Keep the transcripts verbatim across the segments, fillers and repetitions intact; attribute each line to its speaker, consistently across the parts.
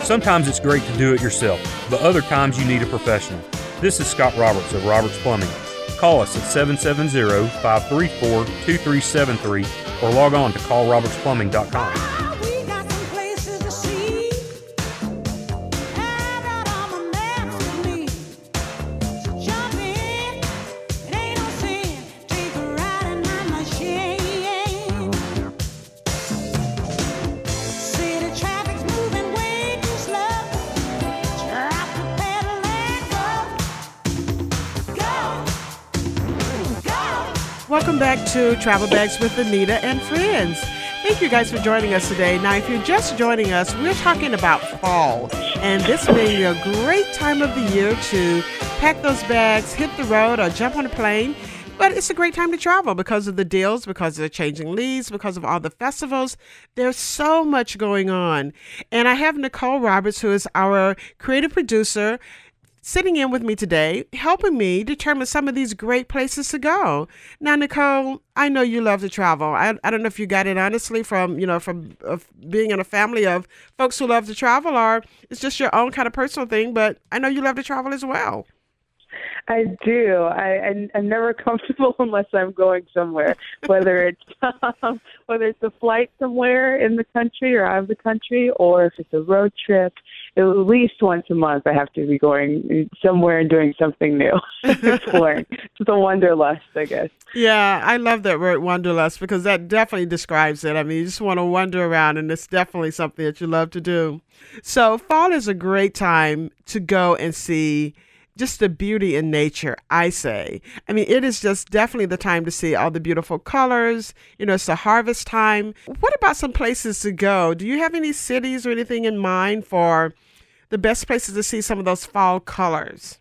Speaker 1: Sometimes it's great to do it yourself, but other times you need a professional. This is Scott Roberts of Roberts Plumbing. Call us at seven seven zero, five three four, two three seven three or log on to call roberts plumbing dot com.
Speaker 2: Welcome back to Travel Bags with Anita and Friends. Thank you guys for joining us today. Now, if you're just joining us, we're talking about fall, and this being a great time of the year to pack those bags, hit the road, or jump on a plane. But it's a great time to travel because of the deals, because of the changing leaves, because of all the festivals. There's so much going on. And I have Nicole Roberts, who is our creative producer, sitting in with me today, helping me determine some of these great places to go. Now, Nicole, I know you love to travel. I, I don't know if you got it honestly from, you know, from uh, being in a family of folks who love to travel, or it's just your own kind of personal thing, but I know you love to travel as well.
Speaker 3: I do. I, I, I'm never comfortable unless I'm going somewhere, whether it's um, whether it's a flight somewhere in the country or out of the country, or if it's a road trip. At least once a month, I have to be going somewhere and doing something new, exploring. It's a wanderlust, I guess.
Speaker 2: Yeah, I love that word wanderlust because that definitely describes it. I mean, you just want to wander around, and it's definitely something that you love to do. So fall is a great time to go and see just the beauty in nature, I say. I mean, it is just definitely the time to see all the beautiful colors. You know, it's the harvest time. What about some places to go? Do you have any cities or anything in mind for the best places to see some of those fall colors?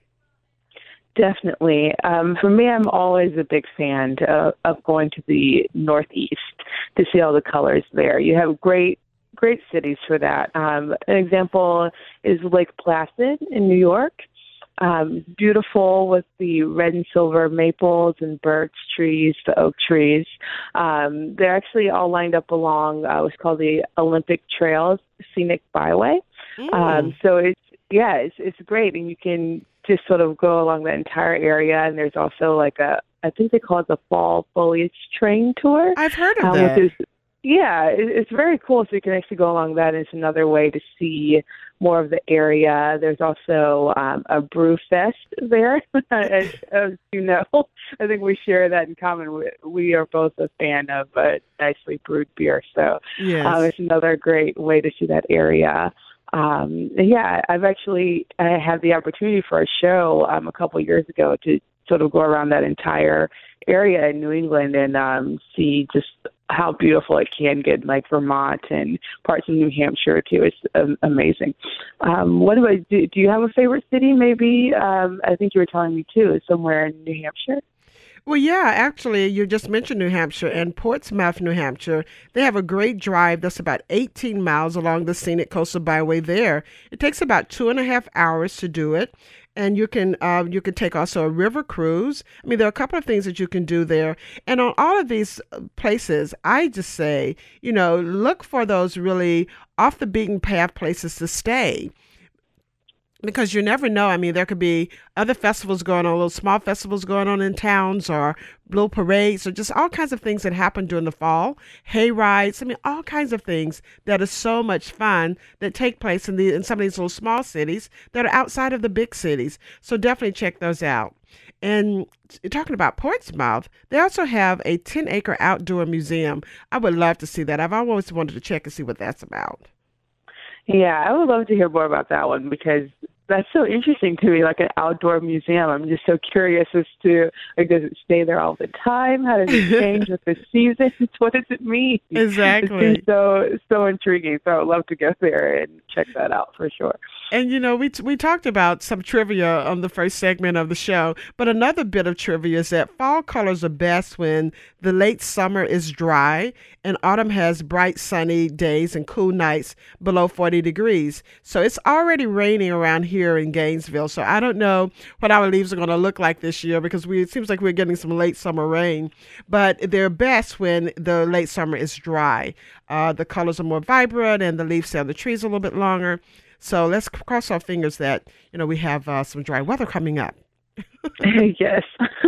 Speaker 3: Definitely. Um, for me, I'm always a big fan to, of going to the Northeast to see all the colors there. You have great great cities for that. Um, an example is Lake Placid in New York. Um, beautiful with the red and silver maples and birch trees, the oak trees. Um, they're actually all lined up along uh, what's called the Olympic Trails Scenic Byway.
Speaker 2: Mm.
Speaker 3: Um, so it's, yeah, it's, it's great. And you can just sort of go along the entire area. And there's also like a, I think they call it the Fall Foliage Train Tour.
Speaker 2: I've heard of
Speaker 3: um,
Speaker 2: that.
Speaker 3: Which is, yeah, it, it's very cool. So you can actually go along that. It's another way to see more of the area. There's also um, a brew fest there, as, as you know. I think we share that in common. We, we are both a fan of uh, nicely brewed beer, so
Speaker 2: yes.
Speaker 3: um, it's another great way to see that area. Um, yeah, I've actually I had the opportunity for a show um, a couple of years ago to sort of go around that entire area in New England and um, see just how beautiful it can get, like Vermont and parts of New Hampshire too. It's um, amazing. Um, what about, do, do you have a favorite city maybe? Um, I think you were telling me too, somewhere in New Hampshire.
Speaker 2: Well, yeah, actually, you just mentioned New Hampshire and Portsmouth, New Hampshire. They have a great drive that's about eighteen miles along the scenic coastal byway there. It takes about two and a half hours to do it. And you can uh, you can take also a river cruise. I mean, there are a couple of things that you can do there. And on all of these places, I just say, you know, look for those really off the beaten path places to stay. Because you never know. I mean, there could be other festivals going on, little small festivals going on in towns, or little parades, or just all kinds of things that happen during the fall. Hay rides. I mean, all kinds of things that are so much fun that take place in the in some of these little small cities that are outside of the big cities. So definitely check those out. And talking about Portsmouth, they also have a ten acre outdoor museum. I would love to see that. I've always wanted to check and see what that's about.
Speaker 3: Yeah, I would love to hear more about that one because that's so interesting to me, like an outdoor museum. I'm just so curious as to, like, does it stay there all the time? How does it change with the seasons? What does it mean?
Speaker 2: Exactly.
Speaker 3: It seems so, so intriguing. So I would love to go there and check that out for sure.
Speaker 2: And, you know, we t- we talked about some trivia on the first segment of the show, but another bit of trivia is that fall colors are best when the late summer is dry and autumn has bright sunny days and cool nights below forty degrees. So it's already raining around here in Gainesville. So I don't know what our leaves are going to look like this year because we it seems like we're getting some late summer rain, but they're best when the late summer is dry. Uh, the colors are more vibrant and the leaves stay on the trees a little bit longer. So let's cross our fingers that, you know, we have uh, some dry weather coming up.
Speaker 3: Yes.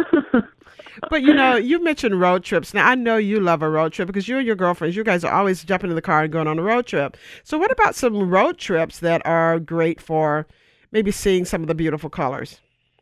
Speaker 2: But, you know, you mentioned road trips. Now, I know you love a road trip because you and your girlfriends, you guys are always jumping in the car and going on a road trip. So what about some road trips that are great for maybe seeing some of the beautiful colors?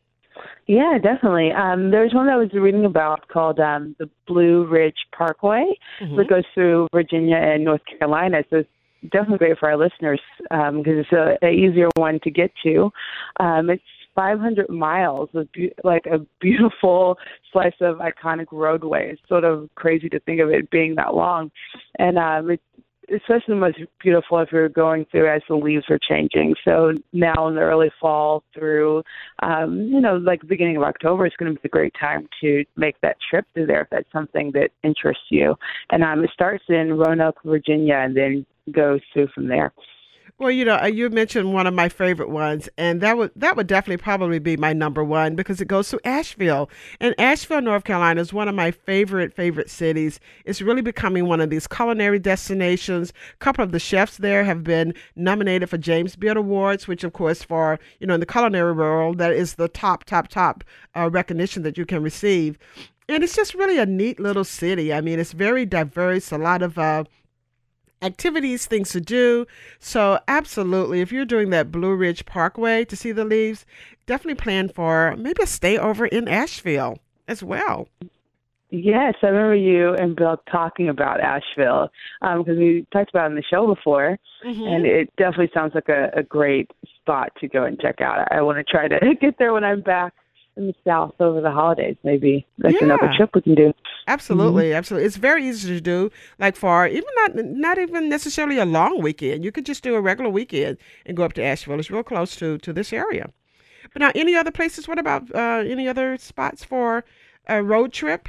Speaker 3: Yeah, definitely. Um, there's one that I was reading about called um, the Blue Ridge Parkway
Speaker 2: Mm-hmm.
Speaker 3: that goes through Virginia and North Carolina. So it's definitely great for our listeners because um, it's a, a easier one to get to. Um, it's five hundred miles of be- like a beautiful slice of iconic roadway. It's sort of crazy to think of it being that long. And um, it's especially most beautiful if you're going through as the leaves are changing. So now in the early fall through, um, you know, like the beginning of October, it's going to be a great time to make that trip through there if that's something that interests you. And um, it starts in Roanoke, Virginia, and then goes through from there.
Speaker 2: Well, you know, uh, you mentioned one of my favorite ones, and that would that would definitely probably be my number one because it goes to Asheville. And Asheville, North Carolina is one of my favorite, favorite cities. It's really becoming one of these culinary destinations. A couple of the chefs there have been nominated for James Beard Awards, which, of course, for, you know, in the culinary world, that is the top, top, top uh, recognition that you can receive. And it's just really a neat little city. I mean, it's very diverse, a lot of uh, activities, things to do. So absolutely, if you're doing that Blue Ridge Parkway to see the leaves, definitely plan for maybe a stay over in Asheville as well.
Speaker 3: Yes, I remember you and Bill talking about Asheville because um, we talked about it on the show before,
Speaker 2: Mm-hmm.
Speaker 3: and it definitely sounds like a, a great spot to go and check out. I, I want to try to get there when I'm back in the South over the holidays. Maybe that's
Speaker 2: Yeah.
Speaker 3: another trip we can do.
Speaker 2: Absolutely, absolutely. It's very easy to do, like for even not not even necessarily a long weekend. You could just do a regular weekend and go up to Asheville. It's real close to, to this area. But now, any other places? What about uh, any other spots for a road trip?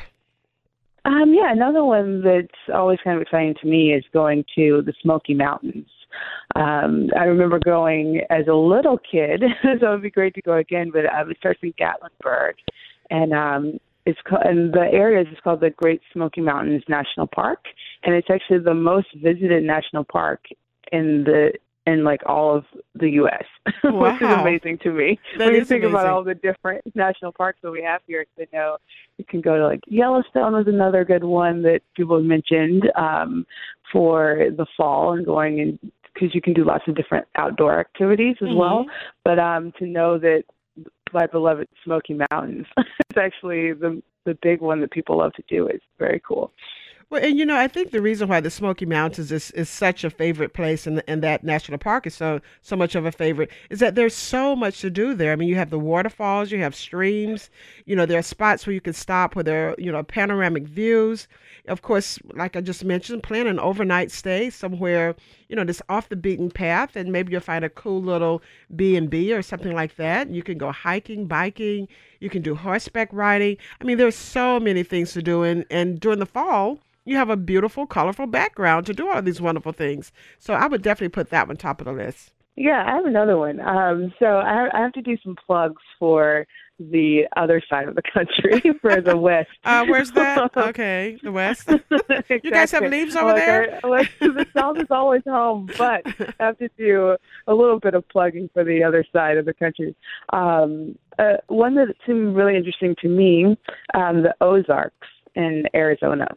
Speaker 3: Um, yeah, another one that's always kind of exciting to me is going to the Smoky Mountains. Um, I remember going as a little kid, so it would be great to go again, but um, it starts in Gatlinburg. And um, it's called, and the area is called the Great Smoky Mountains National Park, and it's actually the most visited national park in the in like all of the U S,
Speaker 2: Wow.
Speaker 3: which is amazing to me.
Speaker 2: That
Speaker 3: when you
Speaker 2: is
Speaker 3: think about
Speaker 2: amazing.
Speaker 3: all the different national parks that we have here, you know, you can go to like Yellowstone was another good one that people have mentioned um, for the fall and going in because you can do lots of different outdoor activities as
Speaker 2: Mhm.
Speaker 3: well. But um, to know that my beloved Smoky Mountains is actually the the big one that people love to do is very cool.
Speaker 2: Well, and you know, I think the reason why the Smoky Mountains is, is such a favorite place and and that national park is so so much of a favorite is that there's so much to do there. I mean, you have the waterfalls, you have streams, you know, there are spots where you can stop where there are, you know, panoramic views. Of course, like I just mentioned, plan an overnight stay somewhere, you know, that's off the beaten path, and maybe you'll find a cool little B and B or something like that. You can go hiking, biking, you can do horseback riding. I mean, there's so many things to do, and, and during the fall, you have a beautiful, colorful background to do all these wonderful things. So I would definitely put that one top of the list.
Speaker 3: Yeah, I have another one. Um, so I, I have to do some plugs for the other side of the country, for the West.
Speaker 2: Uh, where's that? Okay, the West.
Speaker 3: Exactly.
Speaker 2: You guys have leaves over
Speaker 3: Like
Speaker 2: there?
Speaker 3: I, like, the South is always home, but I have to do a little bit of plugging for the other side of the country. Um, uh, one that seemed really interesting to me, um, the Ozarks in Arizona.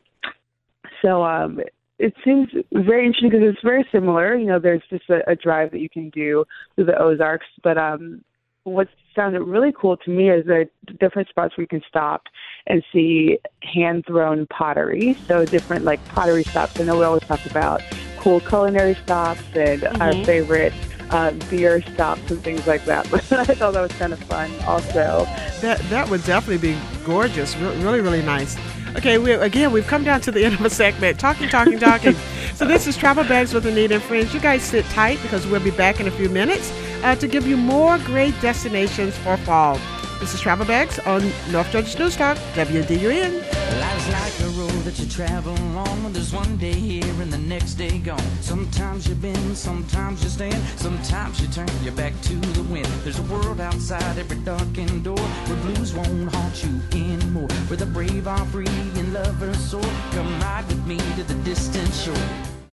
Speaker 3: So um, it seems very interesting because it's very similar. You know, there's just a, a drive that you can do through the Ozarks. But um, what sounded really cool to me is there are different spots where you can stop and see hand-thrown pottery. So different, like, pottery stops. I know we always talk about cool culinary stops and
Speaker 2: Mm-hmm.
Speaker 3: our favorite uh, beer stops and things like that. But I thought that was kind of fun also.
Speaker 2: That that would definitely be gorgeous. Re- really, really nice. Okay, we again, we've come down to the end of a segment. Talking, talking, talking. So this is Travel Bags with Anita and Friends. You guys sit tight because we'll be back in a few minutes uh, to give you more great destinations for fall. This is Travel Bags on North Georgia's News Talk, W D U N.
Speaker 4: Life's like a road that you travel on. There's one day here and the next day gone. Sometimes you bend, sometimes you stand, sometimes you turn your back to the wind. There's a world outside every darkened door where blues won't haunt you anymore. Where the brave are free and lovers soar. Come ride with me to the distant shore.